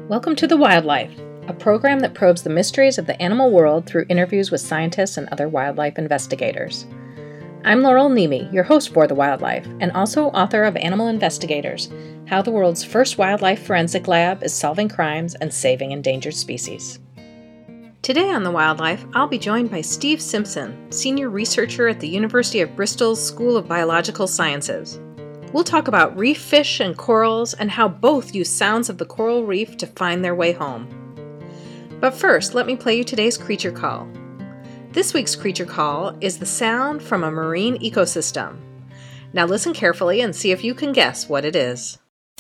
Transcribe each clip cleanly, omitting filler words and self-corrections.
Welcome to The Wildlife, a program that probes the mysteries of the animal world through interviews with scientists and other wildlife investigators. I'm Laurel Nemi, your host for The Wildlife, and also author of Animal Investigators, How the World's First Wildlife Forensic Lab is Solving Crimes and Saving Endangered Species. Today on The Wildlife, I'll be joined by Steve Simpson, senior researcher at the University of Bristol's School of Biological Sciences. We'll talk about reef fish and corals and how both use sounds of the coral reef to find their way home. But first, let me play you today's creature call. This week's creature call is the sound from a marine ecosystem. Now listen carefully and see if you can guess what it is.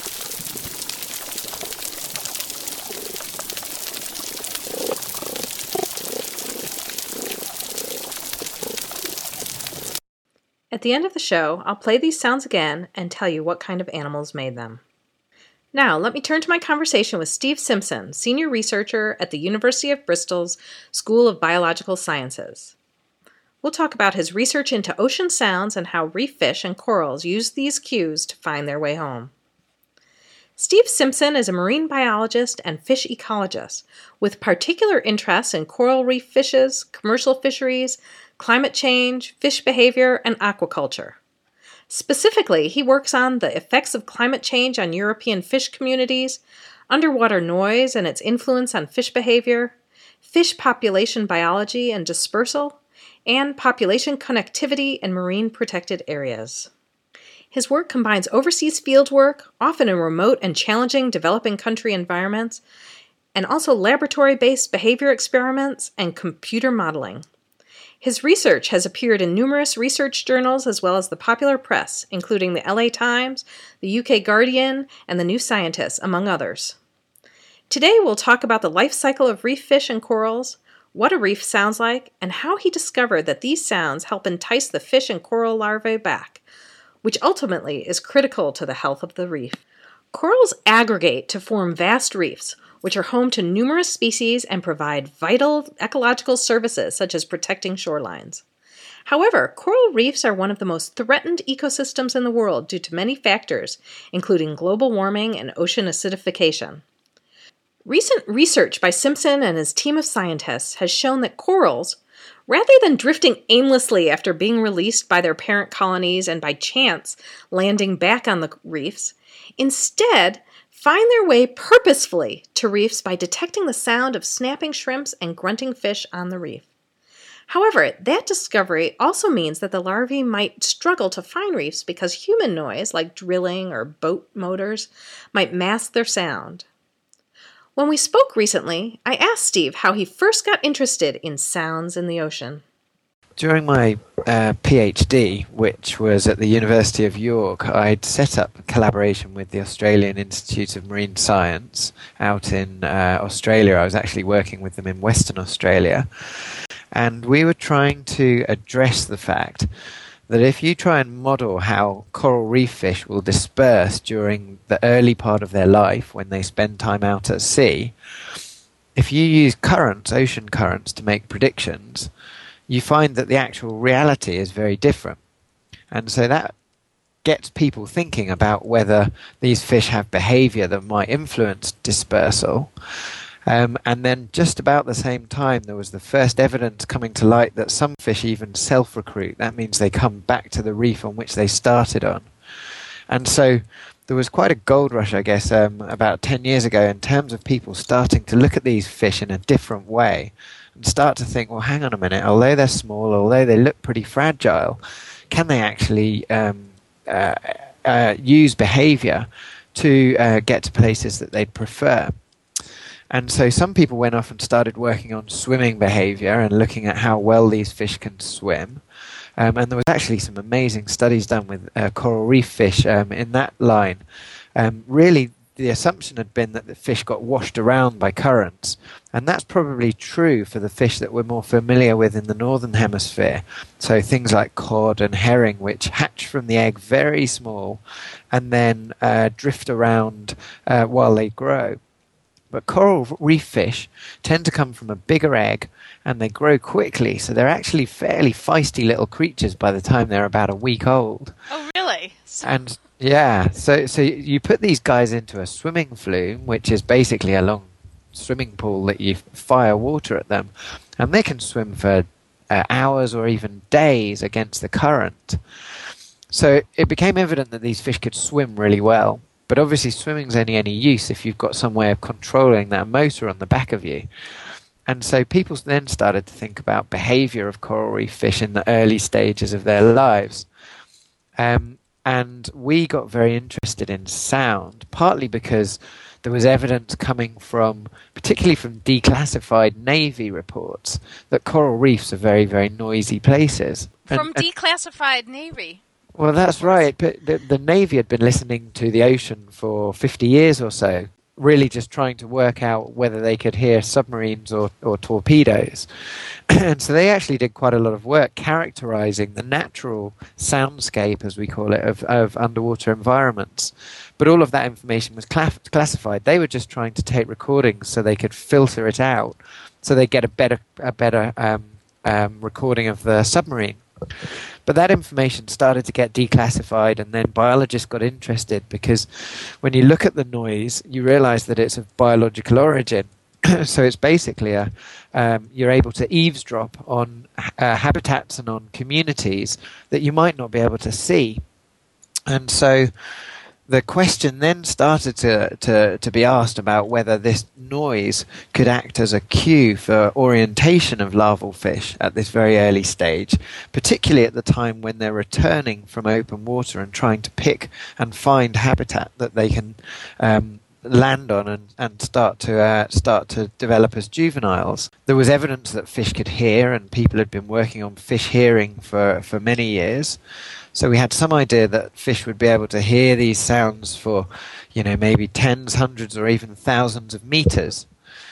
At the end of the show, I'll play these sounds again and tell you what kind of animals made them. Now, let me turn to my conversation with Steve Simpson, senior researcher at the University of Bristol's School of Biological Sciences. We'll talk about his research into ocean sounds and how reef fish and corals use these cues to find their way home. Steve Simpson is a marine biologist and fish ecologist with particular interests in coral reef fishes, commercial fisheries, climate change, fish behavior, and aquaculture. Specifically, he works on the effects of climate change on European fish communities, underwater noise and its influence on fish behavior, fish population biology and dispersal, and population connectivity in marine protected areas. His work combines overseas fieldwork, often in remote and challenging developing country environments, and also laboratory-based behavior experiments and computer modeling. His research has appeared in numerous research journals as well as the popular press, including the LA Times, the UK Guardian, and the New Scientist, among others. Today we'll talk about the life cycle of reef fish and corals, what a reef sounds like, and how he discovered that these sounds help entice the fish and coral larvae back, which ultimately is critical to the health of the reef. Corals aggregate to form vast reefs, which are home to numerous species and provide vital ecological services such as protecting shorelines. However, coral reefs are one of the most threatened ecosystems in the world due to many factors, including global warming and ocean acidification. Recent research by Simpson and his team of scientists has shown that corals, rather than drifting aimlessly after being released by their parent colonies and by chance landing back on the reefs, instead find their way purposefully to reefs by detecting the sound of snapping shrimps and grunting fish on the reef. However, that discovery also means that the larvae might struggle to find reefs because human noise, like drilling or boat motors, might mask their sound. When we spoke recently, I asked Steve how he first got interested in sounds in the ocean. During my PhD, which was at the University of York, I'd set up a collaboration with the Australian Institute of Marine Science out in Australia. I was actually working with them in Western Australia. And we were trying to address the fact that if you try and model how coral reef fish will disperse during the early part of their life when they spend time out at sea, if you use currents, ocean currents, to make predictions, you find that the actual reality is very different. And so that gets people thinking about whether these fish have behavior that might influence dispersal. And then just about the same time, there was the first evidence coming to light that some fish even self-recruit. That means they come back to the reef on which they started on. And so there was quite a gold rush, I guess, about 10 years ago in terms of people starting to look at these fish in a different way and start to think, well, hang on a minute, although they're small, although they look pretty fragile, can they actually use behavior to get to places that they'd prefer? And so some people went off and started working on swimming behavior and looking at how well these fish can swim. And there was actually some amazing studies done with coral reef fish in that line. Really, the assumption had been that the fish got washed around by currents. And that's probably true for the fish that we're more familiar with in the northern hemisphere. So things like cod and herring, which hatch from the egg very small and then drift around while they grow. But coral reef fish tend to come from a bigger egg and they grow quickly, so they're actually fairly feisty little creatures by the time they're about a week old. Oh, really? And Yeah, so you put these guys into a swimming flume, which is basically a long swimming pool that you fire water at them, and they can swim for hours or even days against the current. So it became evident that these fish could swim really well. But obviously, swimming's only any use if you've got some way of controlling that motor on the back of you. And so people then started to think about behavior of coral reef fish in the early stages of their lives. And we got very interested in sound, partly because there was evidence coming from, particularly from declassified Navy reports, that coral reefs are very, very noisy places. From declassified Navy? Well, that's right. But the Navy had been listening to the ocean for 50 years or so, really just trying to work out whether they could hear submarines or torpedoes. And so they actually did quite a lot of work characterizing the natural soundscape, as we call it, of underwater environments. But all of that information was classified. They were just trying to take recordings so they could filter it out, so they get a better recording of the submarine. But that information started to get declassified, and then biologists got interested because when you look at the noise, you realize that it's of biological origin. So it's basically you're able to eavesdrop on habitats and on communities that you might not be able to see. And so the question then started to be asked about whether this noise could act as a cue for orientation of larval fish at this very early stage, particularly at the time when they're returning from open water and trying to pick and find habitat that they can land on and start to develop as juveniles. There was evidence that fish could hear, and people had been working on fish hearing for many years. So we had some idea that fish would be able to hear these sounds for, maybe tens, hundreds, or even thousands of meters.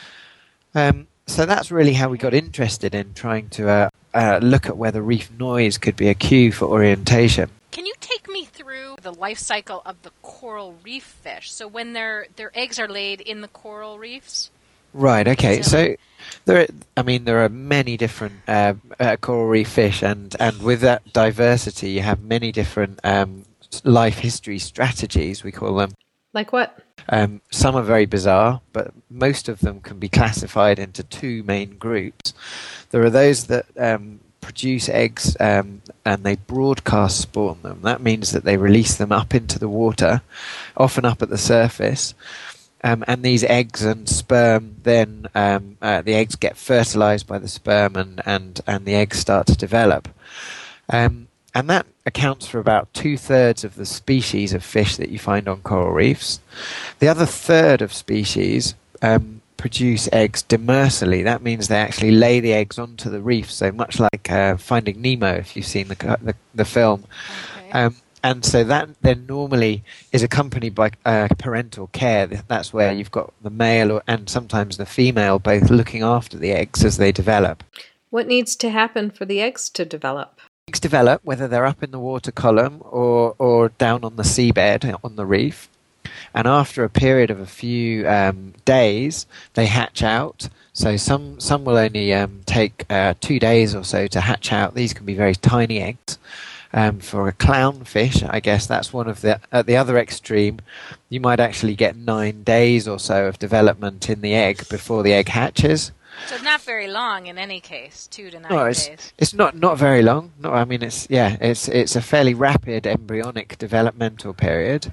So that's really how we got interested in trying to look at whether reef noise could be a cue for orientation. Can you take me through the life cycle of the coral reef fish? So when their eggs are laid in the coral reefs? Right, okay. So there are many different coral reef fish, and with that diversity, you have many different life history strategies, we call them. Like what? Some are very bizarre, but most of them can be classified into two main groups. There are those that produce eggs and they broadcast spawn them. That means that they release them up into the water, often up at the surface. And these eggs and sperm, then the eggs get fertilized by the sperm, and the eggs start to develop. And that accounts for about 2/3 of the species of fish that you find on coral reefs. The other third of species produce eggs demersally. That means they actually lay the eggs onto the reef, so much like Finding Nemo, if you've seen the film. Okay. And so that then normally is accompanied by parental care. That's where you've got the male and sometimes the female both looking after the eggs as they develop. What needs to happen for the eggs to develop? Eggs develop whether they're up in the water column or down on the seabed on the reef. And after a period of a few days, they hatch out. So some will only take 2 days or so to hatch out. These can be very tiny eggs. For a clownfish, I guess that's one of at the other extreme, you might actually get 9 days or so of development in the egg before the egg hatches. So not very long in any case, 2 to 9 days. It's not very long. No, I mean it's a fairly rapid embryonic developmental period.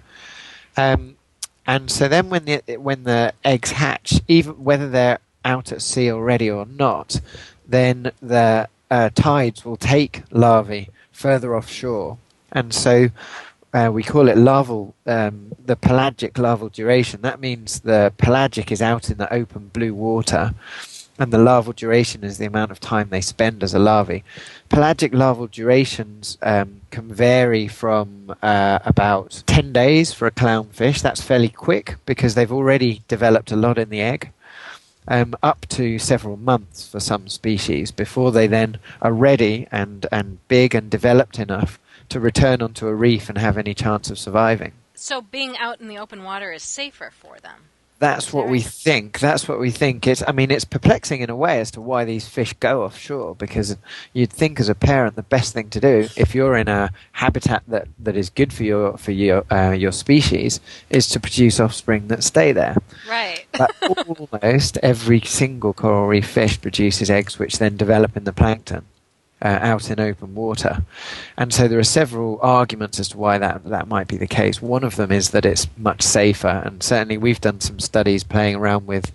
And so then when the eggs hatch, even whether they're out at sea already or not, then the tides will take larvae further offshore, and so we call it larval, the pelagic larval duration. That means the pelagic is out in the open blue water, and the larval duration is the amount of time they spend as a larvae. Pelagic larval durations can vary from about 10 days for a clownfish. That's fairly quick because they've already developed a lot in the egg. Up to several months for some species before they then are ready and big and developed enough to return onto a reef and have any chance of surviving. So being out in the open water is safer for them? That's what we think. That's what we think. It's perplexing in a way as to why these fish go offshore, because you'd think as a parent the best thing to do if you're in a habitat that is good for your species is to produce offspring that stay there. Right. But almost every single coral reef fish produces eggs which then develop in the plankton. Out in open water. And so there are several arguments as to why that might be the case. One of them is that it's much safer, and certainly we've done some studies playing around with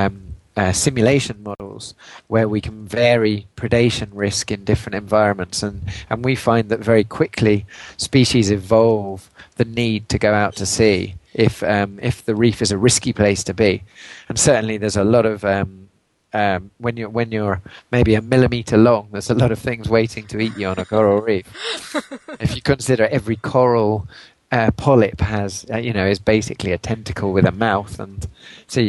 simulation models where we can vary predation risk in different environments, and we find that very quickly species evolve the need to go out to sea if the reef is a risky place to be. And certainly there's a lot of when you're maybe a millimeter long, there's a lot of things waiting to eat you on a coral reef. If you consider every coral polyp has, is basically a tentacle with a mouth, and so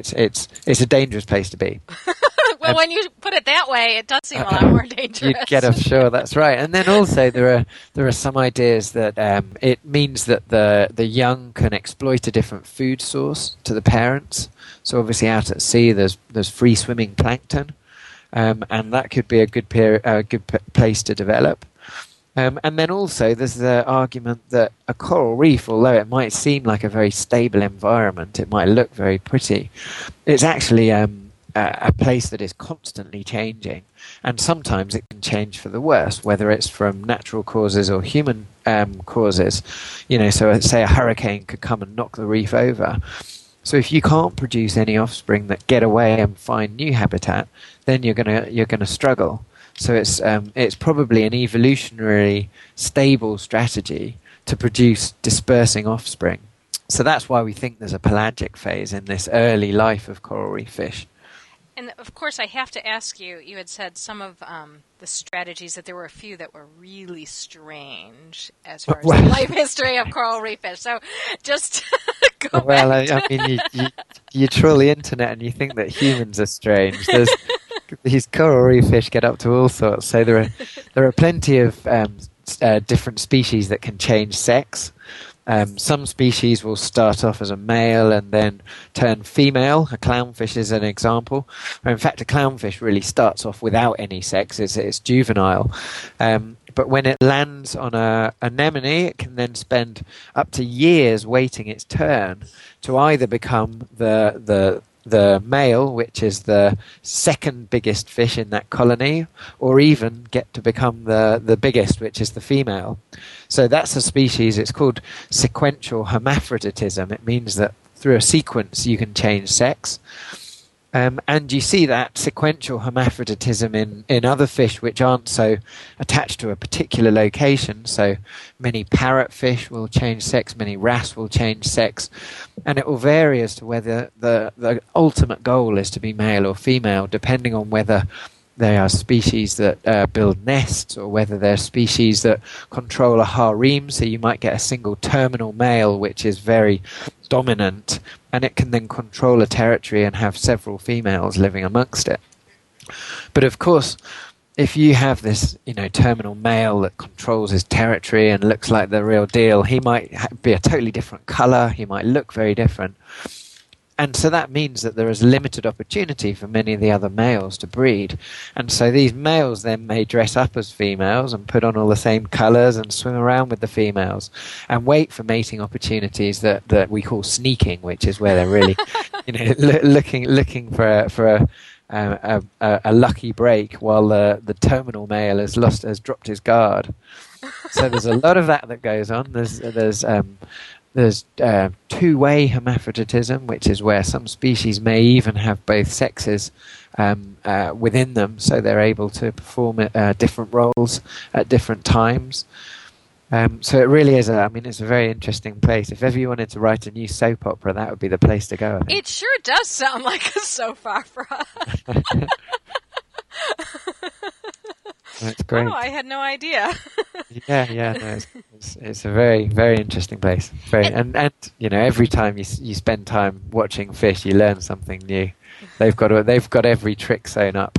it's a dangerous place to be. Well, when you put it that way, it does seem a lot more dangerous. You get offshore, that's right. And then also there are some ideas that it means that the young can exploit a different food source to the parents. So obviously out at sea there's free swimming plankton, and that could be a good place to develop. And then also there's the argument that a coral reef, although it might seem like a very stable environment, it might look very pretty, it's actually a place that is constantly changing, and sometimes it can change for the worse, whether it's from natural causes or human causes. So say a hurricane could come and knock the reef over. So if you can't produce any offspring that get away and find new habitat, then you're gonna struggle. So it's probably an evolutionarily stable strategy to produce dispersing offspring. So that's why we think there's a pelagic phase in this early life of coral reef fish. And of course, I have to ask you, you had said some of the strategies, that there were a few that were really strange as far as the life history of coral reef fish. So just go back. You troll the internet and you think that humans are strange. These coral reef fish get up to all sorts. So there are plenty of different species that can change sex. Some species will start off as a male and then turn female. A clownfish is an example. In fact, a clownfish really starts off without any sex. It's juvenile. But when it lands on an anemone, it can then spend up to years waiting its turn to either become the male, which is the second biggest fish in that colony, or even get to become the biggest, which is the female. So that's a species, it's called sequential hermaphroditism. It means that through a sequence you can change sex. And you see that sequential hermaphroditism in other fish which aren't so attached to a particular location. So many parrotfish will change sex, many wrasse will change sex, and it will vary as to whether the ultimate goal is to be male or female, depending on whether they are species that build nests or whether they're species that control a harem. So you might get a single terminal male which is very dominant, and it can then control a territory and have several females living amongst it. But of course, if you have this, terminal male that controls his territory and looks like the real deal, he might be a totally different color, he might look very different. And so that means that there is limited opportunity for many of the other males to breed. And so these males then may dress up as females and put on all the same colours and swim around with the females and wait for mating opportunities that we call sneaking, which is where they're really looking for a lucky break while the terminal male has dropped his guard. So there's a lot of that goes on. There's two-way hermaphroditism, which is where some species may even have both sexes within them, so they're able to perform different roles at different times. So it really is it's a very interesting place. If ever you wanted to write a new soap opera, that would be the place to go, I think. It sure does sound like a soap opera. That's great. Oh, I had no idea. No, it's a very, very interesting place. And every time you spend time watching fish, you learn something new. They've got every trick sewn up.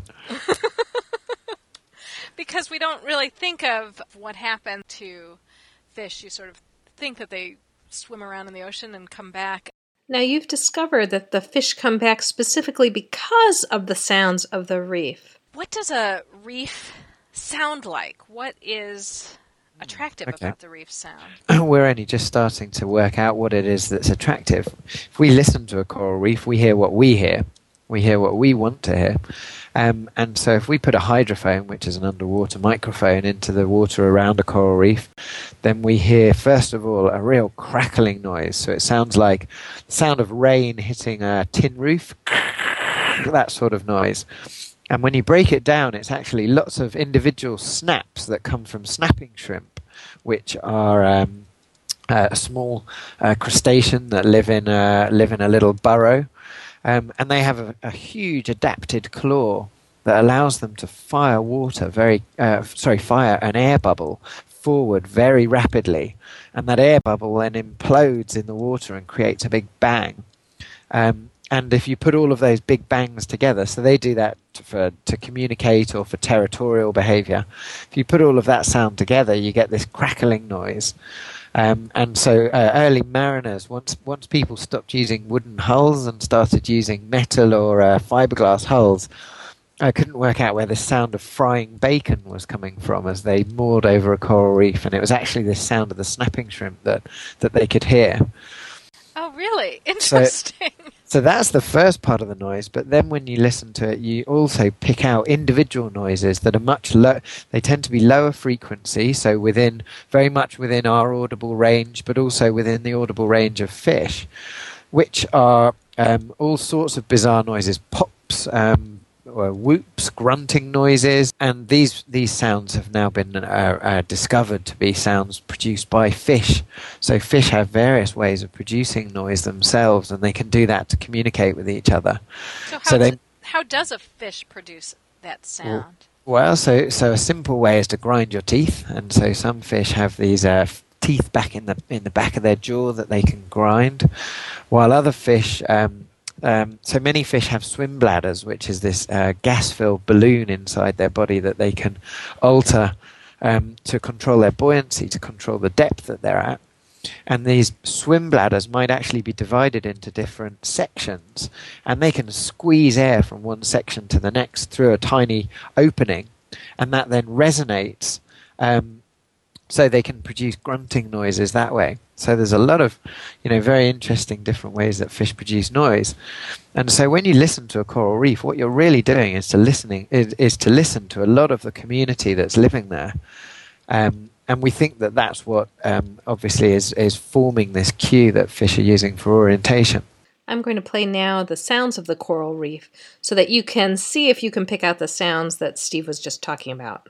Because we don't really think of what happened to fish. You sort of think that they swim around in the ocean and come back. Now, you've discovered that the fish come back specifically because of the sounds of the reef. What does a reef sound like? What is attractive about the reef sound? We're only just starting to work out what it is that's attractive. If we listen to a coral reef, we hear what we hear. We hear what we want to hear. And so if we put a hydrophone, which is an underwater microphone, into the water around a coral reef, then we hear, first of all, a real crackling noise. So it sounds like the sound of rain hitting a tin roof, that sort of noise. And when you break it down, it's actually lots of individual snaps that come from snapping shrimp, which are a small crustacean that live in a little burrow. And they have a huge adapted claw that allows them to fire fire an air bubble forward very rapidly. And that air bubble then implodes in the water and creates a big bang. And if you put all of those big bangs together, so they do that to communicate or for territorial behavior. If you put all of that sound together, you get this crackling noise. And so early mariners, once people stopped using wooden hulls and started using metal or fiberglass hulls, I couldn't work out where the sound of frying bacon was coming from as they moored over a coral reef, and it was actually the sound of the snapping shrimp that they could hear. Oh, really? Interesting. So that's the first part of the noise, but then when you listen to it, you also pick out individual noises that are much low. They tend to be lower frequency, so very much within our audible range, but also within the audible range of fish, which are all sorts of bizarre noises, pops, whoops, grunting noises, and these sounds have now been discovered to be sounds produced by fish. So fish have various ways of producing noise themselves, and they can do that to communicate with each other. So how does a fish produce that sound? Well, so a simple way is to grind your teeth, and so some fish have these teeth back in the back of their jaw that they can grind, while other fish. So many fish have swim bladders, which is this gas-filled balloon inside their body that they can alter to control their buoyancy, to control the depth that they're at. And these swim bladders might actually be divided into different sections, and they can squeeze air from one section to the next through a tiny opening, and that then resonates, so they can produce grunting noises that way. So there's a lot of, very interesting different ways that fish produce noise. And so when you listen to a coral reef, what you're really doing is to listen to a lot of the community that's living there. And we think that that's what obviously is forming this cue that fish are using for orientation. I'm going to play now the sounds of the coral reef so that you can see if you can pick out the sounds that Steve was just talking about.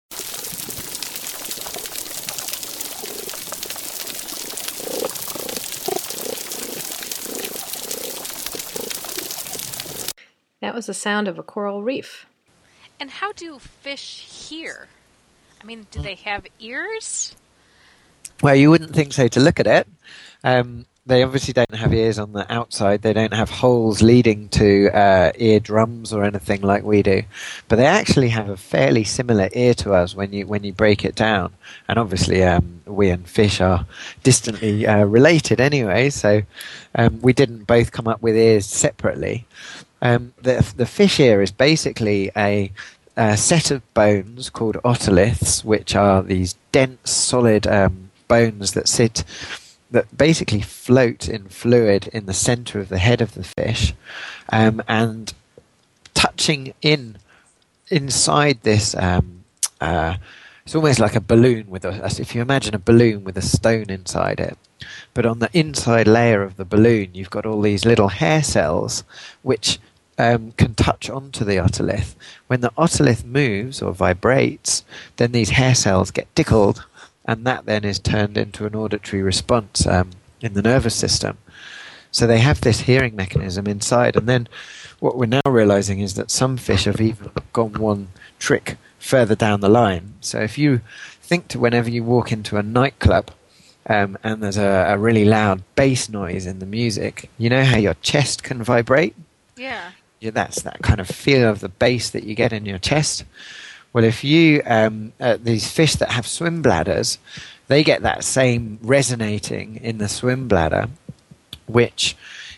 That was the sound of a coral reef. And how do fish hear? I mean, do they have ears? Well, you wouldn't think so to look at it. They obviously don't have ears on the outside. They don't have holes leading to eardrums or anything like we do. But they actually have a fairly similar ear to us when you break it down. And obviously, we and fish are distantly related anyway. So we didn't both come up with ears separately. The fish ear is basically a set of bones called otoliths, which are these dense, solid bones that basically float in fluid in the center of the head of the fish, and touching inside this. It's almost like a balloon if you imagine a balloon with a stone inside it. But on the inside layer of the balloon, you've got all these little hair cells, which can touch onto the otolith. When the otolith moves or vibrates, then these hair cells get tickled, and that then is turned into an auditory response in the nervous system. So they have this hearing mechanism inside, and then what we're now realizing is that some fish have even gone one trick further down the line. So if you think to whenever you walk into a nightclub, and there's a really loud bass noise in the music, you know how your chest can vibrate? Yeah. That's that kind of feel of the bass that you get in your chest. Well, if you these fish that have swim bladders, they get that same resonating in the swim bladder, which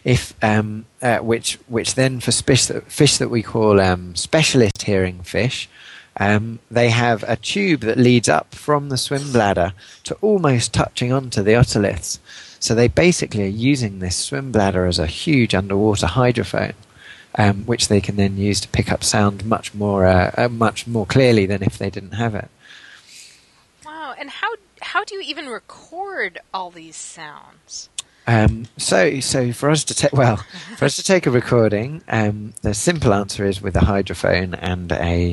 if which then for fish that we call specialist hearing fish, they have a tube that leads up from the swim bladder to almost touching onto the otoliths. So they basically are using this swim bladder as a huge underwater hydrophone, which they can then use to pick up sound much more clearly than if they didn't have it. Wow! And how do you even record all these sounds? So for us to take a recording, the simple answer is with a hydrophone and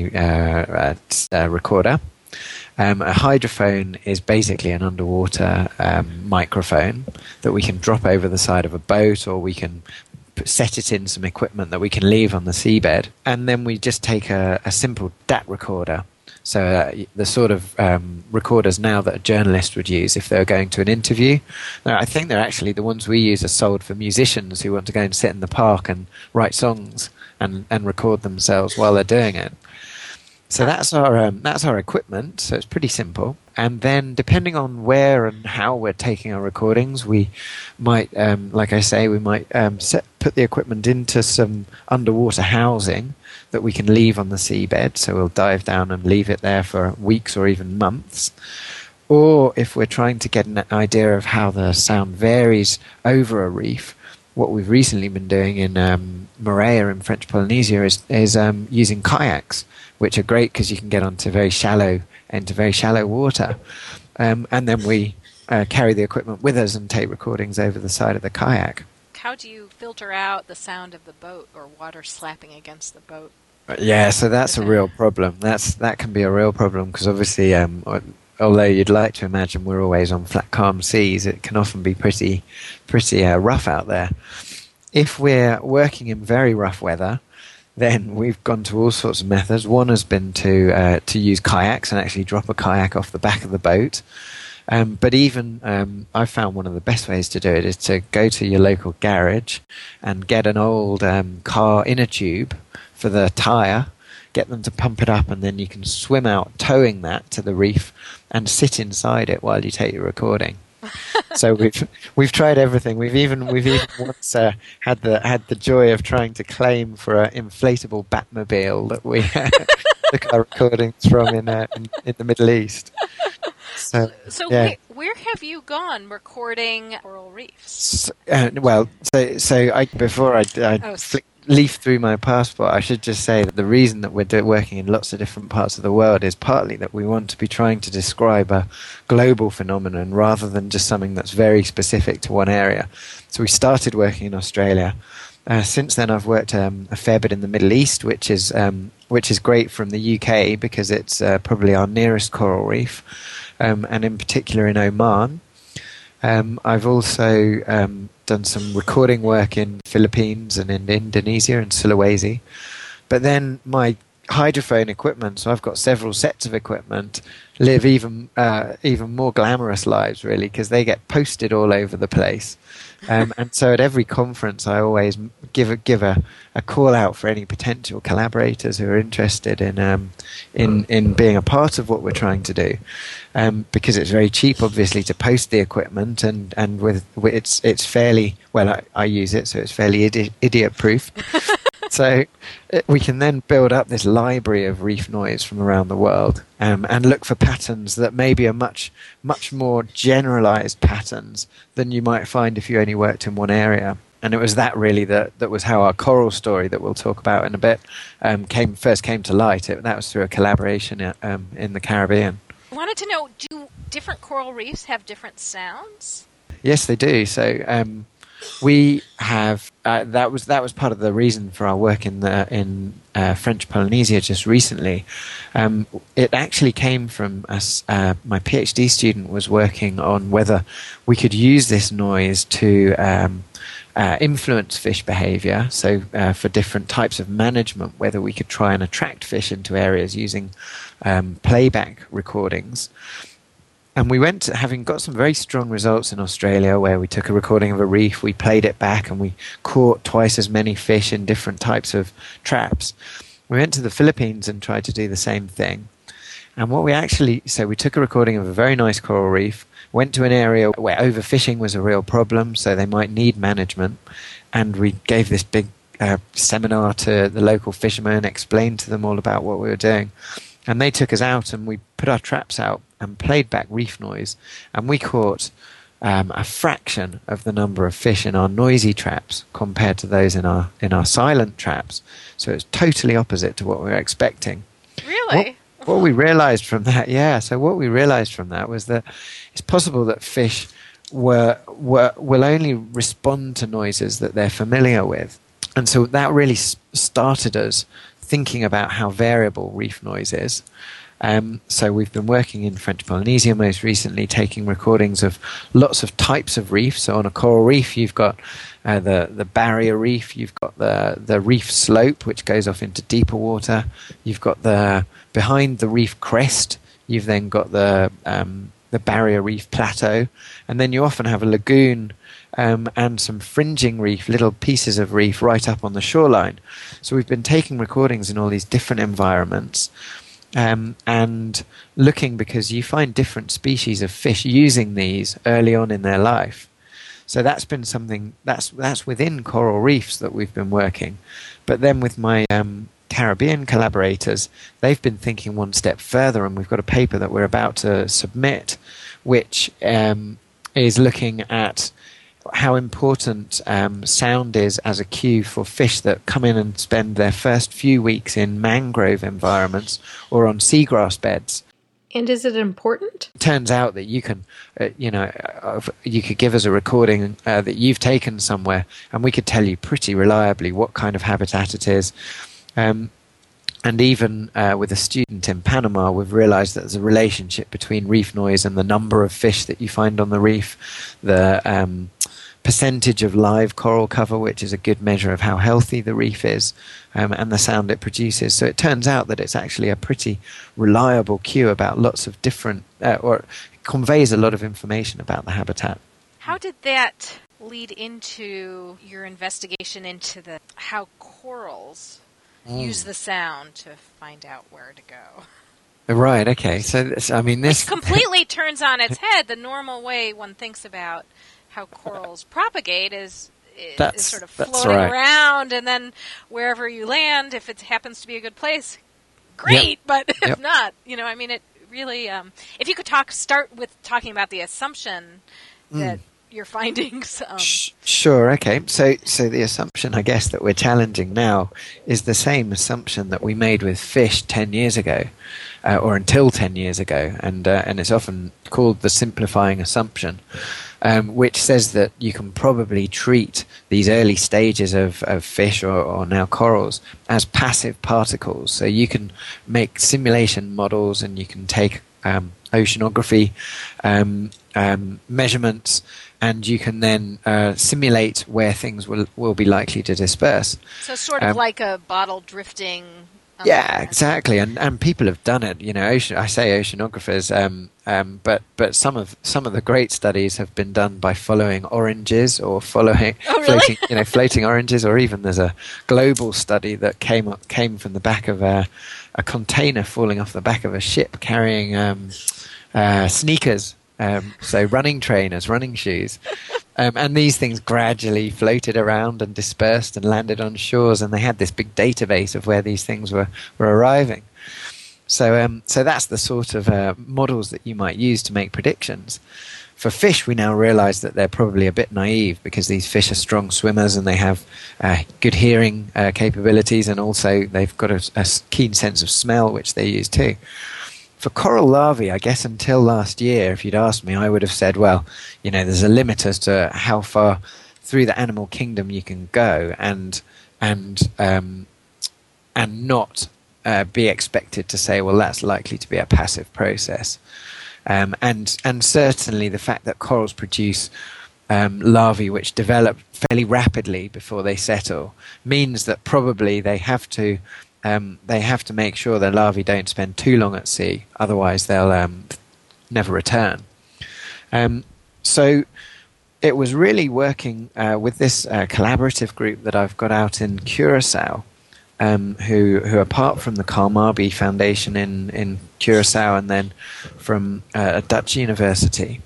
a recorder. A hydrophone is basically an underwater microphone that we can drop over the side of a boat, or we can set it in some equipment that we can leave on the seabed, and then we just take a simple DAT recorder. So the sort of recorders now that a journalist would use if they were going to an interview. Now, I think they're actually the ones we use are sold for musicians who want to go and sit in the park and write songs and record themselves while they're doing it. So that's our equipment. So it's pretty simple. And then depending on where and how we're taking our recordings, we might, like I say, put the equipment into some underwater housing that we can leave on the seabed. So we'll dive down and leave it there for weeks or even months. Or if we're trying to get an idea of how the sound varies over a reef, what we've recently been doing in Moorea in French Polynesia is using kayaks, which are great because you can get into very shallow water. And then we carry the equipment with us and take recordings over the side of the kayak. How do you filter out the sound of the boat or water slapping against the boat? Yeah, so that's a real problem. That can be a real problem because obviously, although you'd like to imagine we're always on flat, calm seas, it can often be pretty rough out there. If we're working in very rough weather, then we've gone to all sorts of methods. One has been to use kayaks and actually drop a kayak off the back of the boat. But even I've found one of the best ways to do it is to go to your local garage and get an old car inner tube for the tyre, get them to pump it up, and then you can swim out towing that to the reef and sit inside it while you take your recording. So we've tried everything. We've even once had the joy of trying to claim for an inflatable Batmobile that we took our recordings from in the Middle East. So yeah. Where have you gone recording coral reefs? Before I leaf through my passport, I should just say that the reason that we're working in lots of different parts of the world is partly that we want to be trying to describe a global phenomenon rather than just something that's very specific to one area. So we started working in Australia. Since then, I've worked a fair bit in the Middle East, which is great from the UK because it's probably our nearest coral reef, and in particular in Oman. I've also done some recording work in the Philippines and in Indonesia and Sulawesi. But then my hydrophone equipment, so I've got several sets of equipment, live even more glamorous lives, really, because they get posted all over the place. And so at every conference, I always give a call out for any potential collaborators who are interested in being a part of what we're trying to do, because it's very cheap, obviously, to post the equipment, and with it's fairly well. I use it, so it's fairly idiot proof. So we can then build up this library of reef noise from around the world, and look for patterns that maybe are much more generalized patterns than you might find if you only worked in one area. And it was that really that was how our coral story that we'll talk about in a bit first came to light. That was through a collaboration in the Caribbean. I wanted to know, do different coral reefs have different sounds? Yes, they do. So we have that was part of the reason for our work in French Polynesia just recently. It actually came from us. My PhD student was working on whether we could use this noise to influence fish behavior. So for different types of management, whether we could try and attract fish into areas using playback recordings. And we went, having got some very strong results in Australia, where we took a recording of a reef, we played it back, and we caught twice as many fish in different types of traps. We went to the Philippines and tried to do the same thing. And what we actually, so we took a recording of a very nice coral reef, went to an area where overfishing was a real problem, so they might need management, and we gave this big seminar to the local fishermen, explained to them all about what we were doing. And they took us out and we put our traps out and played back reef noise. And we caught a fraction of the number of fish in our noisy traps compared to those in our silent traps. So it's totally opposite to what we were expecting. Really? What we realized from that, so what we realized from that was that it's possible that fish will only respond to noises that they're familiar with. And so that really started us thinking about how variable reef noise is. So we've been working in French Polynesia most recently, taking recordings of lots of types of reefs. So on a coral reef, you've got the barrier reef, you've got the reef slope, which goes off into deeper water. You've got behind the reef crest, you've then got the barrier reef plateau, and then you often have a lagoon and some fringing reef, little pieces of reef right up on the shoreline. So we've been taking recordings in all these different environments and looking, because you find different species of fish using these early on in their life. So that's been something that's within coral reefs that we've been working. But then with my Caribbean collaborators, they've been thinking one step further, and we've got a paper that we're about to submit, which is looking at how important sound is as a cue for fish that come in and spend their first few weeks in mangrove environments or on seagrass beds. And is it important? It turns out that you can, you could give us a recording that you've taken somewhere, and we could tell you pretty reliably what kind of habitat it is. And even with a student in Panama, we've realized that there's a relationship between reef noise and the number of fish that you find on the reef, the percentage of live coral cover, which is a good measure of how healthy the reef is, and the sound it produces. So it turns out that it's actually a pretty reliable cue about lots of different, or conveys a lot of information about the habitat. How did that lead into your investigation into how corals use the sound to find out where to go? Right, okay. So, I mean, this... Which completely turns on its head the normal way one thinks about how corals propagate is sort of floating around, and then wherever you land, if it happens to be a good place, great, but if not, it really, if you could start with talking about the assumption that your findings... Sure, okay. So the assumption, I guess, that we're challenging now is the same assumption that we made with fish 10 years ago, or until 10 years ago, and it's often called the simplifying assumption, which says that you can probably treat these early stages of fish or now corals as passive particles. So you can make simulation models, and you can take oceanography measurements, and you can then simulate where things will be likely to disperse. So sort of like a bottle drifting. Yeah, exactly, and people have done it. I say oceanographers, but some of the great studies have been done by following oranges or floating oranges, or even there's a global study that came from the back of a container falling off the back of a ship carrying sneakers. So running trainers, running shoes, and these things gradually floated around and dispersed and landed on shores, and they had this big database of where these things were arriving. So that's the sort of models that you might use to make predictions. For fish, we now realize that they're probably a bit naive, because these fish are strong swimmers and they have good hearing capabilities, and also they've got a keen sense of smell, which they use too. For coral larvae, I guess until last year, if you'd asked me, I would have said, well, there's a limit as to how far through the animal kingdom you can go, and not be expected to say, well, that's likely to be a passive process. And certainly the fact that corals produce larvae which develop fairly rapidly before they settle means that probably they have to make sure their larvae don't spend too long at sea, otherwise they'll never return. So it was really working with this collaborative group that I've got out in Curacao who apart from the Karl Foundation in Curacao and then from a Dutch university,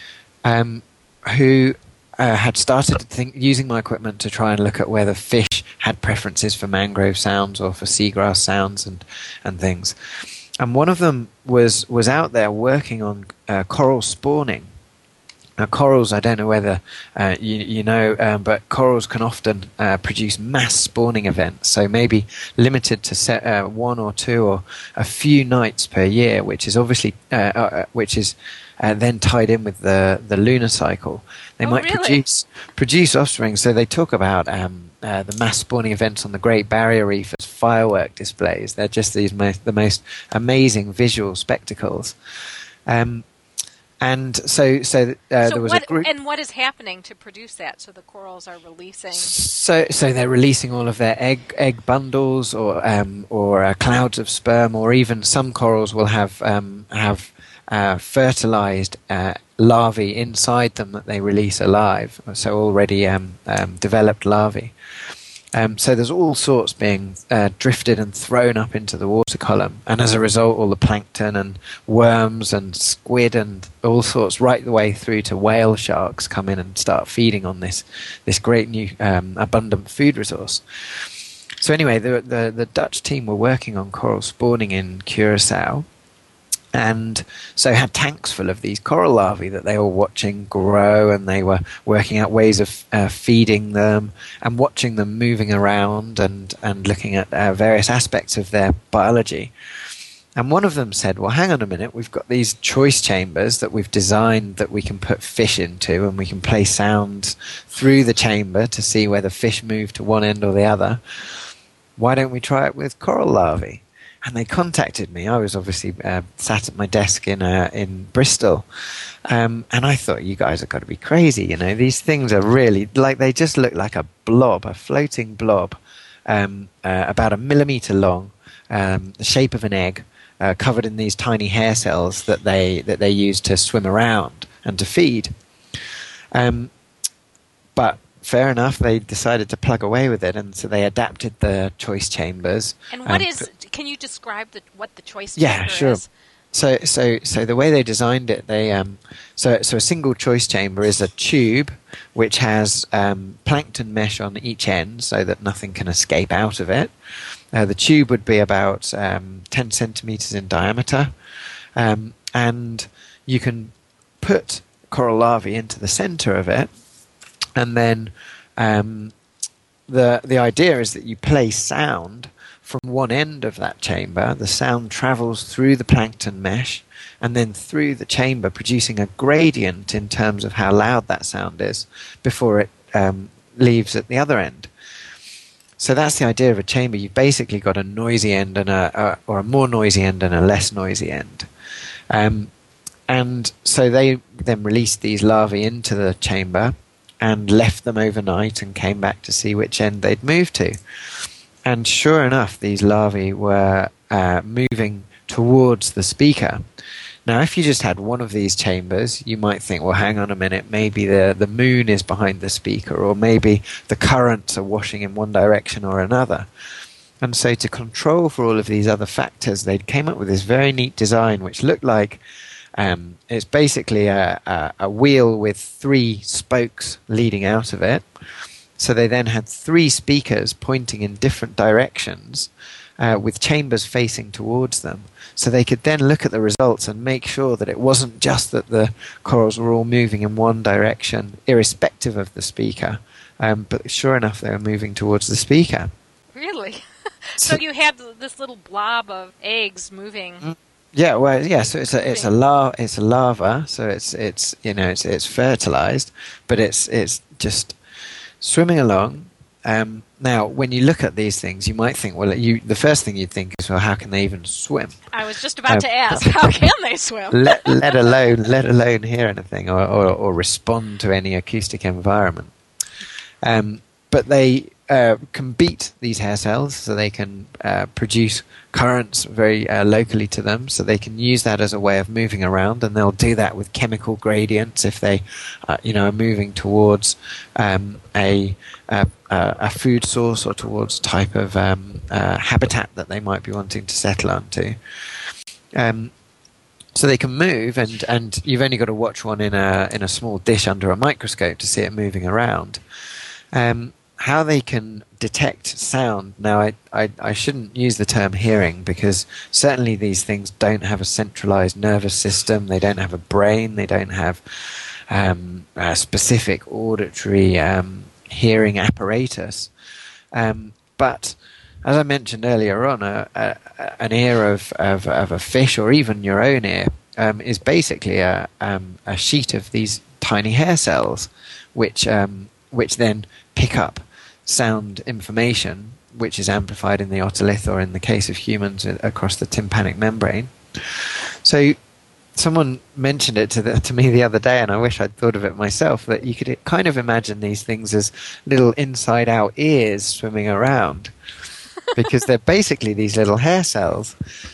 who had started using my equipment to try and look at whether fish had preferences for mangrove sounds or for seagrass sounds and things. And one of them was out there working on coral spawning. Now, corals, I don't know whether you know, but corals can often produce mass spawning events, so maybe limited to one or two or a few nights per year, which is obviously then tied in with the lunar cycle. They might really? produce offspring. So they talk about the mass spawning events on the Great Barrier Reef as firework displays. They're just the most amazing visual spectacles. And so there was a group. And what is happening to produce that? So the corals are releasing. So they're releasing all of their egg bundles, or clouds of sperm, or even some corals will have fertilized larvae inside them that they release alive. So already developed larvae. So there's all sorts being drifted and thrown up into the water column, and as a result all the plankton and worms and squid and all sorts right the way through to whale sharks come in and start feeding on this great new abundant food resource. So anyway, the Dutch team were working on coral spawning in Curacao, and so had tanks full of these coral larvae that they were watching grow, and they were working out ways of feeding them and watching them moving around and looking at various aspects of their biology. And one of them said, well, hang on a minute, we've got these choice chambers that we've designed that we can put fish into, and we can play sounds through the chamber to see whether fish move to one end or the other. Why don't we try it with coral larvae? And they contacted me. I was obviously sat at my desk in Bristol, and I thought, you guys have got to be crazy. You know, these things are really they just look like a blob, a floating blob, about 1 millimeter long, the shape of an egg, covered in these tiny hair cells that they use to swim around and to feed. But fair enough, they decided to plug away with it, and so they adapted the choice chambers. And what can you describe what the choice chamber is? Yeah, sure. So the way they designed it, so a single choice chamber is a tube which has plankton mesh on each end so that nothing can escape out of it. The tube would be about 10 centimeters in diameter, and you can put coral larvae into the center of it. And then the idea is that you play sound from one end of that chamber. The sound travels through the plankton mesh and then through the chamber, producing a gradient in terms of how loud that sound is before it leaves at the other end. So that's the idea of a chamber. You've basically got a noisy end and a more noisy end and a less noisy end. And so they then released these larvae into the chamber and left them overnight and came back to see which end they'd moved to. And sure enough, these larvae were moving towards the speaker. Now, if you just had one of these chambers, you might think, well, hang on a minute, maybe the moon is behind the speaker, or maybe the currents are washing in one direction or another. And so to control for all of these other factors, they came up with this very neat design which looked like it's basically a wheel with 3 spokes leading out of it. So they then had 3 speakers pointing in different directions with chambers facing towards them. So they could then look at the results and make sure that it wasn't just that the corals were all moving in one direction, irrespective of the speaker, but sure enough, they were moving towards the speaker. Really? So you had this little blob of eggs moving. Yeah, well, yeah. So it's a larva. So it's fertilized, but it's just swimming along. Now, when you look at these things, you might think, well, the first thing you'd think is, well, how can they even swim? I was just about to ask, how can they swim? let alone hear anything or respond to any acoustic environment. But they can beat these hair cells, so they can produce currents very locally to them, so they can use that as a way of moving around, and they'll do that with chemical gradients if they are moving towards a food source or towards type of habitat that they might be wanting to settle onto. So they can move, and you've only got to watch one in a small dish under a microscope to see it moving around. How they can detect sound. Now, I shouldn't use the term hearing, because certainly these things don't have a centralized nervous system. They don't have a brain. They don't have a specific auditory hearing apparatus. But as I mentioned earlier on, an ear of a fish, or even your own ear, is basically a sheet of these tiny hair cells, which then pick up sound information, which is amplified in the otolith, or in the case of humans, across the tympanic membrane. So someone mentioned it to me the other day, and I wish I'd thought of it myself, that you could kind of imagine these things as little inside-out ears swimming around, because they're basically these little hair cells.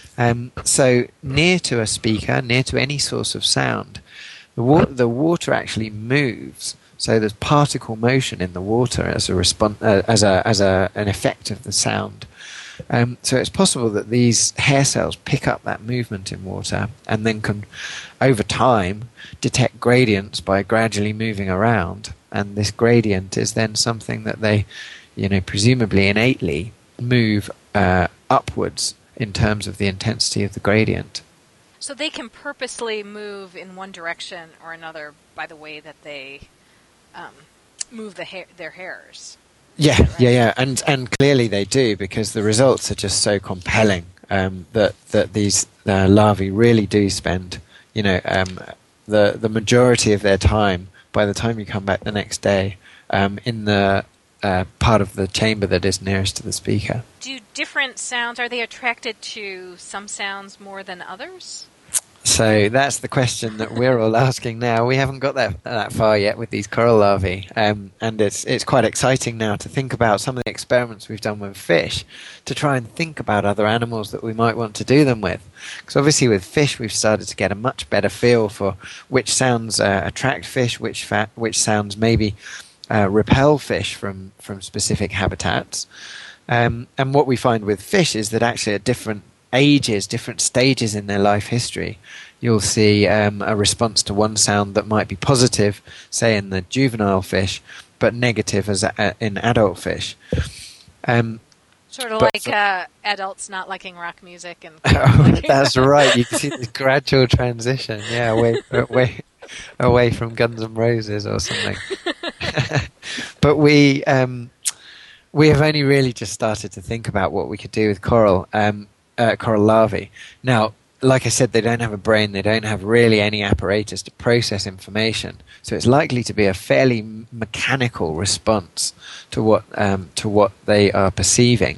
So near to a speaker, near to any source of sound, the water actually moves. So there's particle motion in the water as a response, an effect of the sound. So it's possible that these hair cells pick up that movement in water, and then can, over time, detect gradients by gradually moving around. And this gradient is then something that they, presumably innately move upwards in terms of the intensity of the gradient. So they can purposely move in one direction or another by the way that they move their hairs. Yeah, right? yeah, and clearly they do, because the results are just so compelling that these larvae really do spend, the majority of their time, by the time you come back the next day, in the part of the chamber that is nearest to the speaker. Do different sounds, are they attracted to some sounds more than others? So that's the question that we're all asking now. We haven't got that far yet with these coral larvae, and it's quite exciting now to think about some of the experiments we've done with fish, to try and think about other animals that we might want to do them with. Because obviously with fish we've started to get a much better feel for which sounds attract fish, which sounds maybe repel fish from specific habitats. And what we find with fish is that actually at different ages, different stages in their life history, you'll see a response to one sound that might be positive, say in the juvenile fish, but negative in adult fish. Sort of like adults not liking rock music and. That's right. You can see this gradual transition, away from Guns N' Roses or something. But we have only really just started to think about what we could do with coral larvae. Now, like I said, they don't have a brain, they don't have really any apparatus to process information, so it's likely to be a fairly mechanical response to what they are perceiving.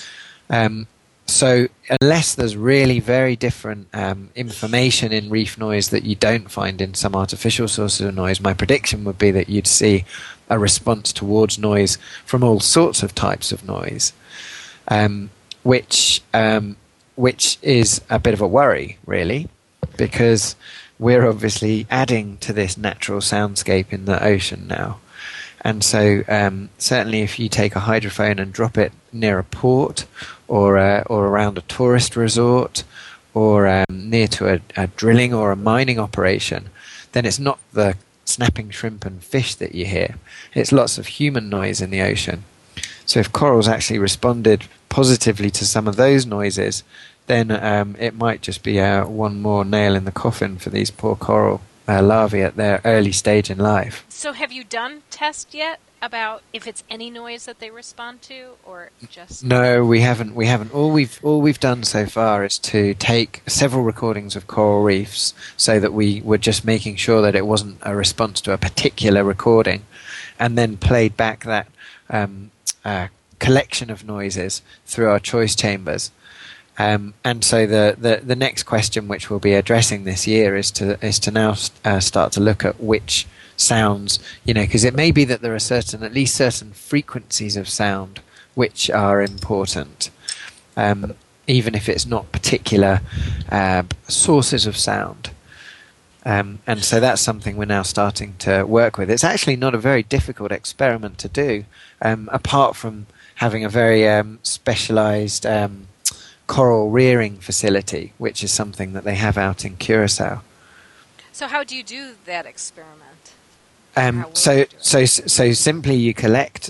So unless there's really very different information in reef noise that you don't find in some artificial sources of noise, my prediction would be that you'd see a response towards noise from all sorts of types of noise, which is a bit of a worry, really, because we're obviously adding to this natural soundscape in the ocean now. And so certainly if you take a hydrophone and drop it near a port or around a tourist resort or near to a drilling or a mining operation, then it's not the snapping shrimp and fish that you hear. It's lots of human noise in the ocean. So if corals actually responded positively to some of those noises, then it might just be one more nail in the coffin for these poor coral larvae at their early stage in life. So have you done tests yet about if it's any noise that they respond to, or just... No, we haven't. All we've done so far is to take several recordings of coral reefs, so that we were just making sure that it wasn't a response to a particular recording, and then played back that collection of noises through our choice chambers. And so the next question, which we'll be addressing this year, is to now start to look at which sounds, because it may be that there are at least certain frequencies of sound which are important, even if it's not particular sources of sound. And so that's something we're now starting to work with. It's actually not a very difficult experiment to do, apart from having a very specialized coral rearing facility, which is something that they have out in Curacao. So how do you do that experiment? So simply you collect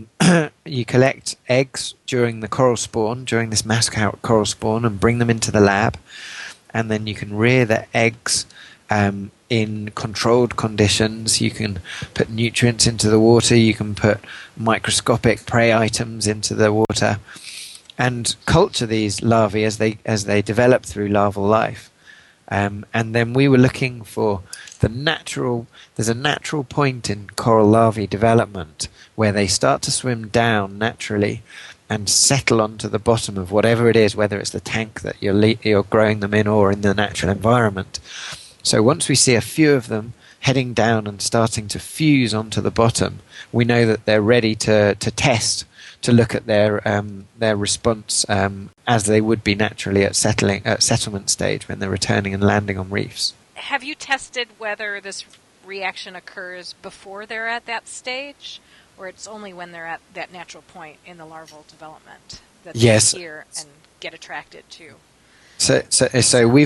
eggs during the coral spawn, during this mass coral spawn, and bring them into the lab, and then you can rear the eggs in controlled conditions. You can put nutrients into the water, you can put microscopic prey items into the water, and culture these larvae as they develop through larval life. And then we were looking for there's a natural point in coral larvae development where they start to swim down naturally and settle onto the bottom of whatever it is, whether it's the tank that you're growing them in or in the natural environment. So once we see a few of them heading down and starting to fuse onto the bottom, we know that they're ready to test, to look at their response as they would be naturally at settlement stage when they're returning and landing on reefs. Have you tested whether this reaction occurs before they're at that stage, or it's only when they're at that natural point in the larval development that they hear and get attracted to? So we've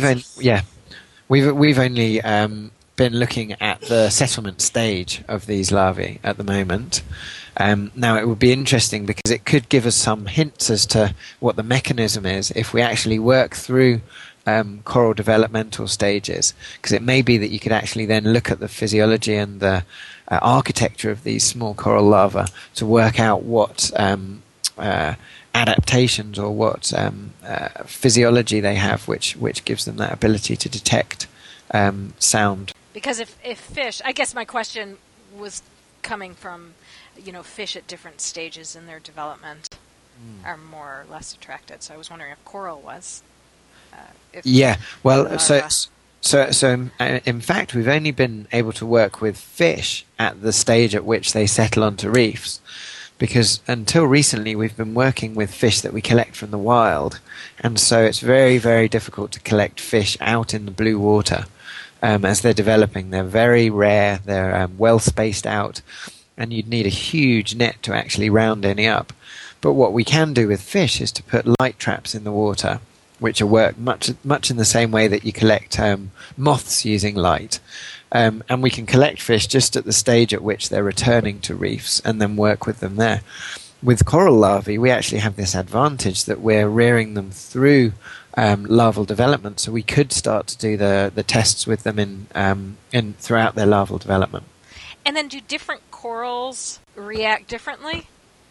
only been looking at the settlement stage of these larvae at the moment. Now, it would be interesting because it could give us some hints as to what the mechanism is if we actually work through coral developmental stages, because it may be that you could actually then look at the physiology and the architecture of these small coral larvae to work out what adaptations or what physiology they have, which gives them that ability to detect sound. Because if fish, I guess my question was coming from, fish at different stages in their development are more or less attracted. So I was wondering if coral was. So in fact, we've only been able to work with fish at the stage at which they settle onto reefs, because until recently we've been working with fish that we collect from the wild, and so it's very, very difficult to collect fish out in the blue water as they're developing. They're very rare, they're well spaced out, and you'd need a huge net to actually round any up. But what we can do with fish is to put light traps in the water, which work much in the same way that you collect moths using light. And we can collect fish just at the stage at which they're returning to reefs and then work with them there. With coral larvae, we actually have this advantage that we're rearing them through larval development, so we could start to do the tests with them in throughout their larval development. And then do different corals react differently?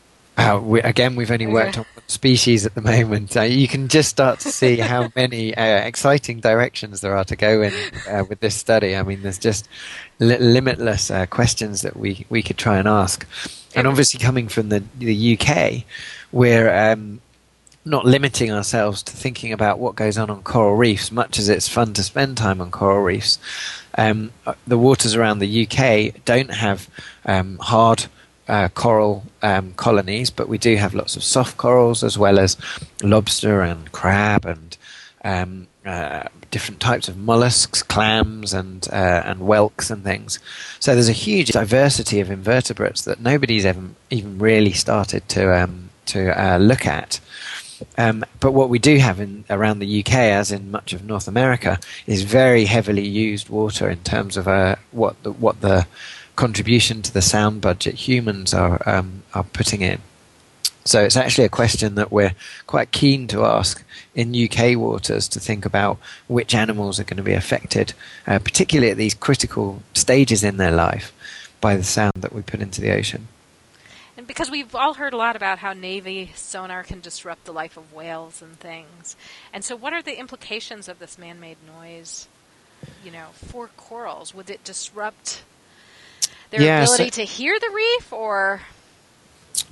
We've only worked on one species at the moment. You can just start to see how many exciting directions there are to go in with this study. I mean, there's just limitless questions that we could try and ask. And obviously coming from the UK, we're not limiting ourselves to thinking about what goes on coral reefs, much as it's fun to spend time on coral reefs. The waters around the UK don't have hard coral colonies, but we do have lots of soft corals as well as lobster and crab and different types of mollusks, clams and whelks and things. So there's a huge diversity of invertebrates that nobody's even really started to look at. But what we do have around the UK, as in much of North America, is very heavily used water in terms of what the contribution to the sound budget humans are putting in. So it's actually a question that we're quite keen to ask in UK waters, to think about which animals are going to be affected, particularly at these critical stages in their life, by the sound that we put into the ocean. And because we've all heard a lot about how Navy sonar can disrupt the life of whales and things. And so what are the implications of this man-made noise, for corals? Would it disrupt their ability to hear the reef, or?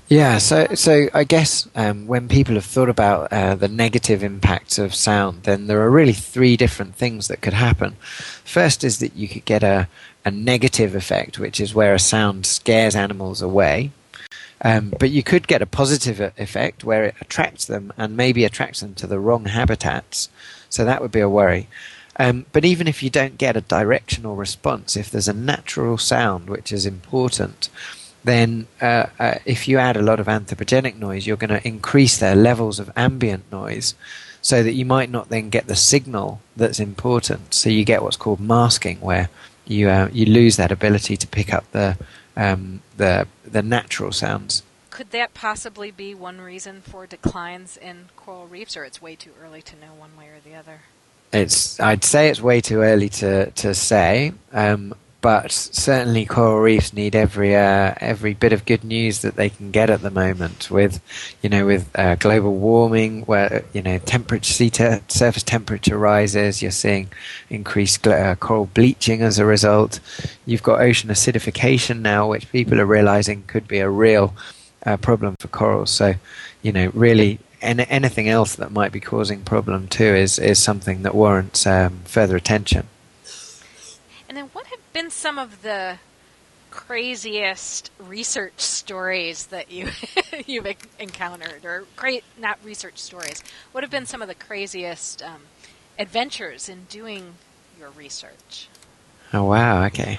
Yeah, so I guess when people have thought about the negative impacts of sound, then there are really three different things that could happen. First is that you could get a negative effect, which is where a sound scares animals away. But you could get a positive effect where it attracts them and maybe attracts them to the wrong habitats. So that would be a worry. But even if you don't get a directional response, if there's a natural sound which is important, then if you add a lot of anthropogenic noise, you're going to increase their levels of ambient noise so that you might not then get the signal that's important. So you get what's called masking, where you lose that ability to pick up the natural sounds. Could that possibly be one reason for declines in coral reefs, or it's way too early to know one way or the other? I'd say it's way too early to say, but certainly coral reefs need every bit of good news that they can get at the moment. With global warming, where surface temperature rises, you're seeing increased coral bleaching as a result. You've got ocean acidification now, which people are realizing could be a real problem for corals. So, really. And anything else that might be causing problem too is something that warrants further attention. And then what have been some of the craziest research stories that you've encountered, or not research stories? What have been some of the craziest adventures in doing your research? Oh wow! Okay.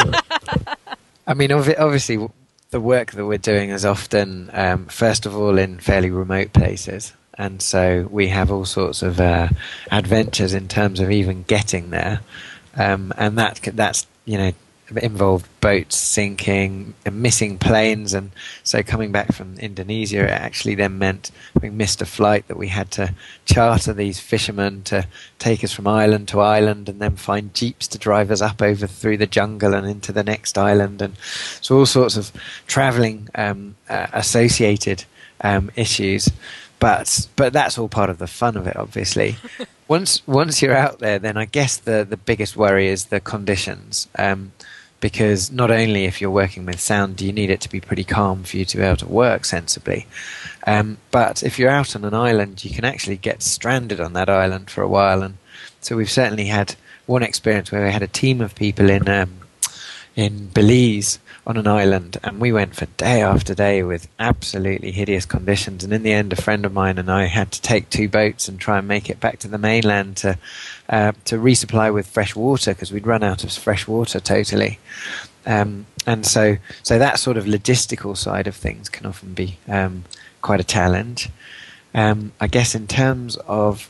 I mean, obviously. The work that we're doing is often, first of all, in fairly remote places, and so we have all sorts of adventures in terms of even getting there, and that's involved boats sinking and missing planes, and so coming back from Indonesia, it actually then meant we missed a flight that we had to charter these fishermen to take us from island to island, and then find jeeps to drive us up over through the jungle and into the next island, and so all sorts of travelling associated issues. But that's all part of the fun of it, obviously. Once you're out there, then I guess the biggest worry is the conditions. Because not only if you're working with sound do you need it to be pretty calm for you to be able to work sensibly, but if you're out on an island, you can actually get stranded on that island for a while. And so we've certainly had one experience where we had a team of people in Belize on an island, and we went for day after day with absolutely hideous conditions, and in the end a friend of mine and I had to take 2 boats and try and make it back to the mainland to resupply with fresh water, because we'd run out of fresh water totally. And so that sort of logistical side of things can often be quite a challenge. I guess in terms of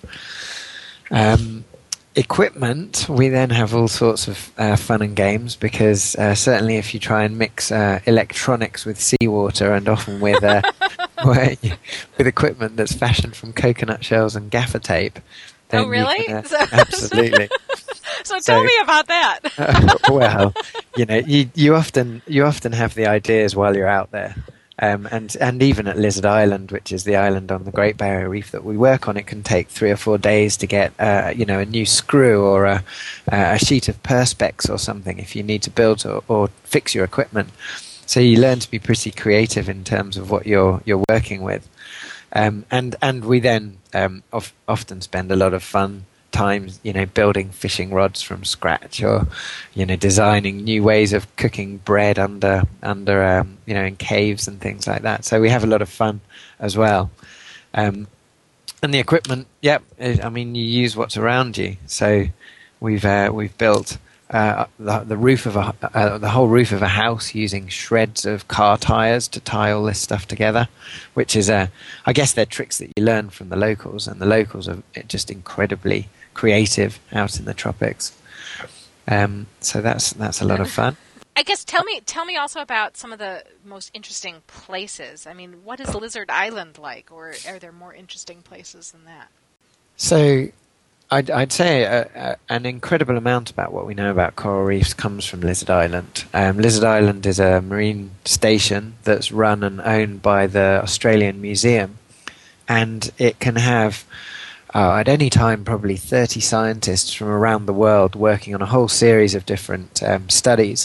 equipment, we then have all sorts of fun and games, because certainly if you try and mix electronics with seawater, and often with with equipment that's fashioned from coconut shells and gaffer tape. Oh, really? Absolutely. So tell me about that. Well, you often have the ideas while you're out there. And even at Lizard Island, which is the island on the Great Barrier Reef that we work on, it can take 3 or 4 days to get a new screw or a sheet of perspex or something if you need to build or fix your equipment. So you learn to be pretty creative in terms of what you're working with, and we then often spend a lot of fun times, building fishing rods from scratch, or designing new ways of cooking bread under in caves and things like that. So we have a lot of fun as well. And the equipment, I mean, you use what's around you. So we've built the roof of the whole roof of a house using shreds of car tires to tie all this stuff together, which is I guess they're tricks that you learn from the locals, and the locals are just incredibly creative out in the tropics. So that's a lot of fun. I guess tell me also about some of the most interesting places. I mean, what is Lizard Island like, or are there more interesting places than that? So I'd say an incredible amount about what we know about coral reefs comes from Lizard Island. Lizard Island is a marine station that's run and owned by the Australian Museum, and it can have at any time probably 30 scientists from around the world working on a whole series of different studies,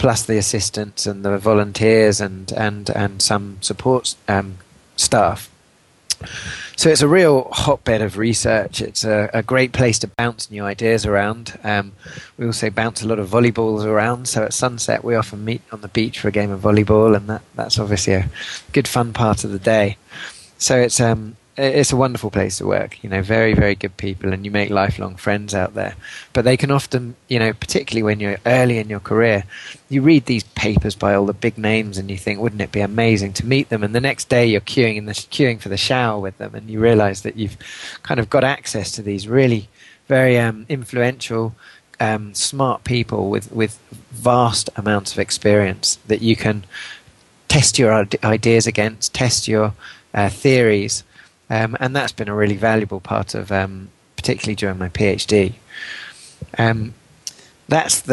plus the assistants and the volunteers and some support staff. So it's a real hotbed of research. It's a great place to bounce new ideas around. We also bounce a lot of volleyballs around. So at sunset, we often meet on the beach for a game of volleyball, and that's obviously a good fun part of the day. So it's a wonderful place to work. Very, very good people, and you make lifelong friends out there. But they can often, particularly when you're early in your career, you read these papers by all the big names and you think, wouldn't it be amazing to meet them? And the next day you're queuing for the shower with them, and you realize that you've kind of got access to these really very influential, smart people with vast amounts of experience that you can test your ideas against, test your theories. And that's been a really valuable part of, particularly during my PhD. That's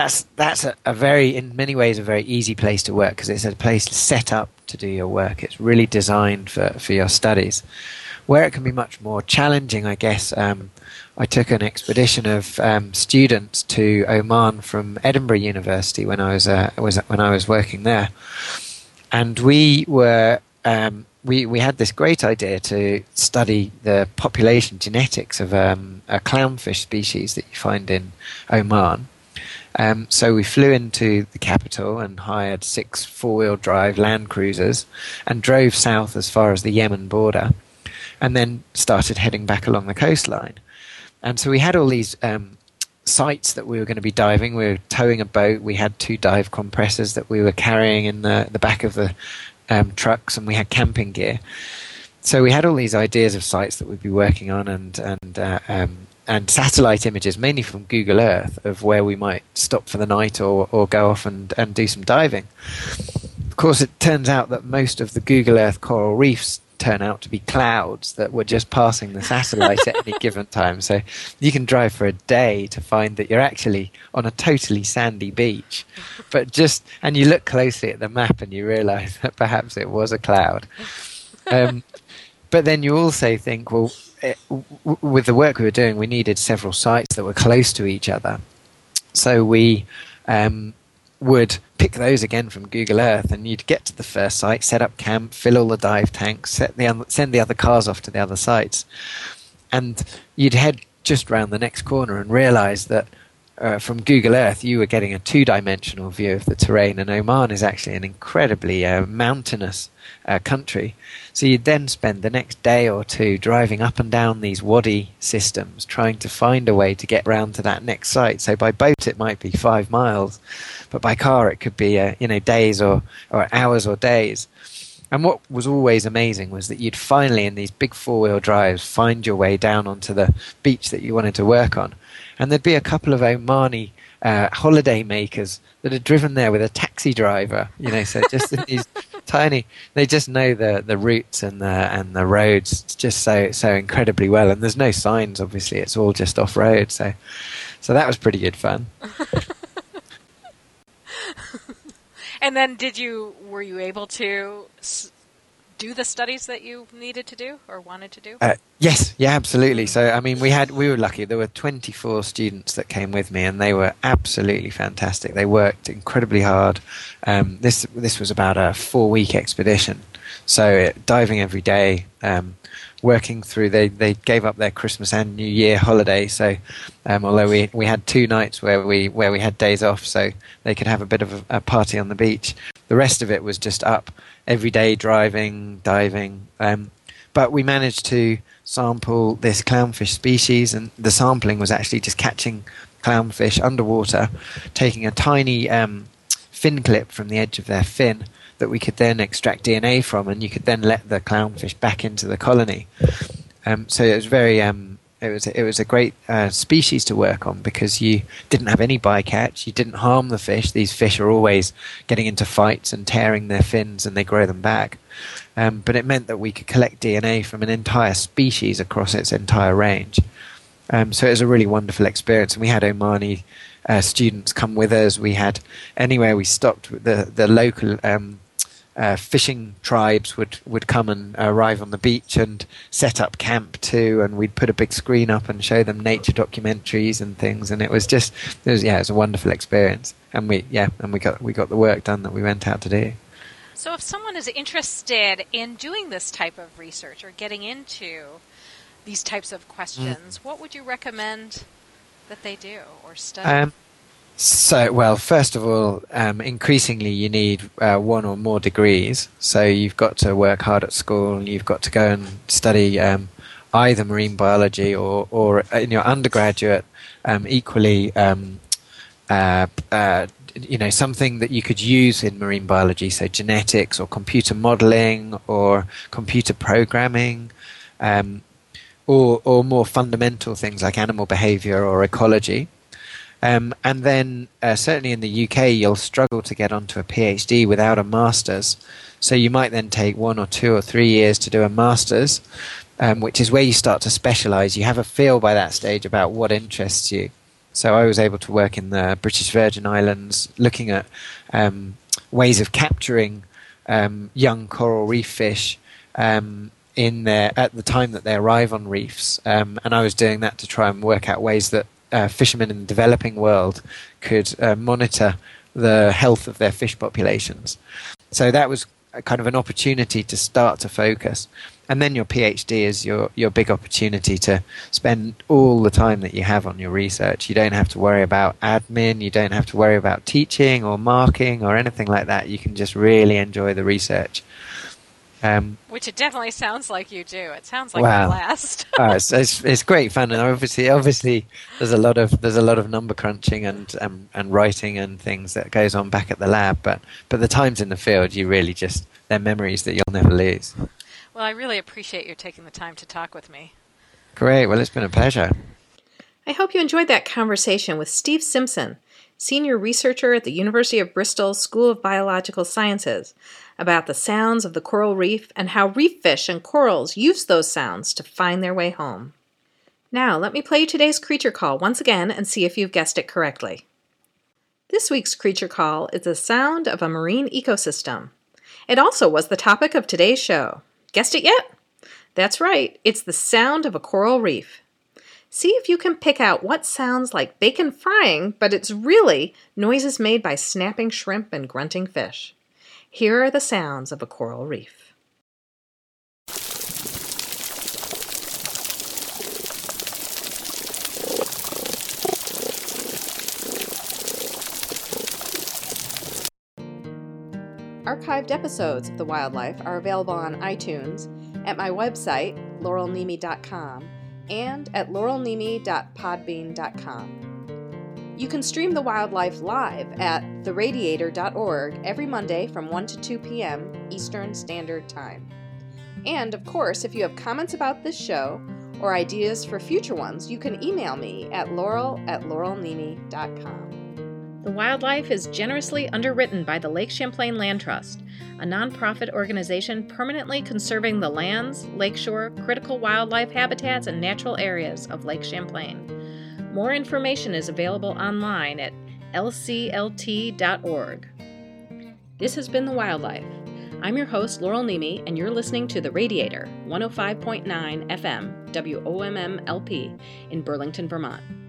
a very, in many ways, a very easy place to work, because it's a place set up to do your work. It's really designed for your studies. Where it can be much more challenging, I guess, I took an expedition of students to Oman from Edinburgh University when I was working there, and we were. We had this great idea to study the population genetics of a clownfish species that you find in Oman. So we flew into the capital and hired 6 four-wheel drive Land Cruisers and drove south as far as the Yemen border, and then started heading back along the coastline. And so we had all these sites that we were going to be diving. We were towing a boat. We had 2 dive compressors that we were carrying in the back of the trucks, and we had camping gear. So we had all these ideas of sites that we'd be working on, and satellite images, mainly from Google Earth, of where we might stop for the night or go off and do some diving. Of course, it turns out that most of the Google Earth coral reefs turn out to be clouds that were just passing the satellite at any given time. So you can drive for a day to find that you're actually on a totally sandy beach, and you look closely at the map and you realize that perhaps it was a cloud. But then you also think, well, with the work we were doing, we needed several sites that were close to each other. So we would pick those again from Google Earth, and you'd get to the first site, set up camp, fill all the dive tanks, send the other cars off to the other sites, and you'd head just round the next corner and realize that from Google Earth you were getting a 2-dimensional view of the terrain, and Oman is actually an incredibly mountainous country. So you'd then spend the next day or 2 driving up and down these wadi systems, trying to find a way to get round to that next site. So by boat it might be 5 miles, but by car it could be days or hours or days. And what was always amazing was that you'd finally, in these big 4-wheel drives, find your way down onto the beach that you wanted to work on, and there'd be a couple of Omani holiday makers that had driven there with a taxi driver, so just in these tiny, they just know the routes and the roads just so incredibly well, and there's no signs, obviously, it's all just off road, so that was pretty good fun. And then were you able to do the studies that you needed to do or wanted to do? Yes, yeah, absolutely. So, we were lucky. There were 24 students that came with me, and they were absolutely fantastic. They worked incredibly hard. This was about a 4-week expedition. So diving every day, working through, they gave up their Christmas and New Year holiday. So although we had 2 nights where we had days off, so they could have a bit of a party on the beach. The rest of it was just up every day, driving, diving. But we managed to sample this clownfish species, and the sampling was actually just catching clownfish underwater, taking a tiny fin clip from the edge of their fin that we could then extract DNA from, and you could then let the clownfish back into the colony. So it was very it was a great species to work on, because you didn't have any bycatch, you didn't harm the fish. These fish are always getting into fights and tearing their fins, and they grow them back. But it meant that we could collect DNA from an entire species across its entire range. So it was a really wonderful experience, and we had Omani students come with us. We had, anywhere we stopped, the local fishing tribes would come and arrive on the beach and set up camp too, and we'd put a big screen up and show them nature documentaries and things, and it was a wonderful experience, and we got the work done that we went out to do. So if someone is interested in doing this type of research or getting into these types of questions, what would you recommend that they do or study? First of all, increasingly you need one or more degrees. So you've got to work hard at school, and you've got to go and study either marine biology or in your undergraduate, equally, something that you could use in marine biology, so genetics or computer modeling or computer programming, or more fundamental things like animal behavior or ecology. And then certainly in the UK, you'll struggle to get onto a PhD without a master's. So you might then take 1 or 2 or 3 years to do a master's, which is where you start to specialise. You have a feel by that stage about what interests you. So I was able to work in the British Virgin Islands looking at ways of capturing young coral reef fish at the time that they arrive on reefs. And I was doing that to try and work out ways that fishermen in the developing world could monitor the health of their fish populations. So that was kind of an opportunity to start to focus. And then your PhD is your big opportunity to spend all the time that you have on your research. You don't have to worry about admin, you don't have to worry about teaching or marking or anything like that. You can just really enjoy the research. Which it definitely sounds like you do. It sounds like a blast. It's great fun, and obviously there's a lot of number crunching and writing and things that goes on back at the lab. But the times in the field, they're memories that you'll never lose. Well, I really appreciate you taking the time to talk with me. Great. Well, it's been a pleasure. I hope you enjoyed that conversation with Steve Simpson, senior researcher at the University of Bristol School of Biological Sciences, about the sounds of the coral reef and how reef fish and corals use those sounds to find their way home. Now, let me play you today's creature call once again and see if you've guessed it correctly. This week's creature call is the sound of a marine ecosystem. It also was the topic of today's show. Guessed it yet? That's right, it's the sound of a coral reef. See if you can pick out what sounds like bacon frying, but it's really noises made by snapping shrimp and grunting fish. Here are the sounds of a coral reef. Archived episodes of The Wildlife are available on iTunes, at my website, laurelnemi.com, and at laurelnemi.podbean.com. You can stream The Wildlife live at theradiator.org every Monday from 1 to 2 p.m. Eastern Standard Time. And, of course, if you have comments about this show or ideas for future ones, you can email me at laurel@laurelnemi.com. The Wildlife is generously underwritten by the Lake Champlain Land Trust, a nonprofit organization permanently conserving the lands, lakeshore, critical wildlife habitats, and natural areas of Lake Champlain. More information is available online at lclt.org. This has been The Wildlife. I'm your host, Laurel Nemi, and you're listening to The Radiator, 105.9 FM, WOMM LP, in Burlington, Vermont.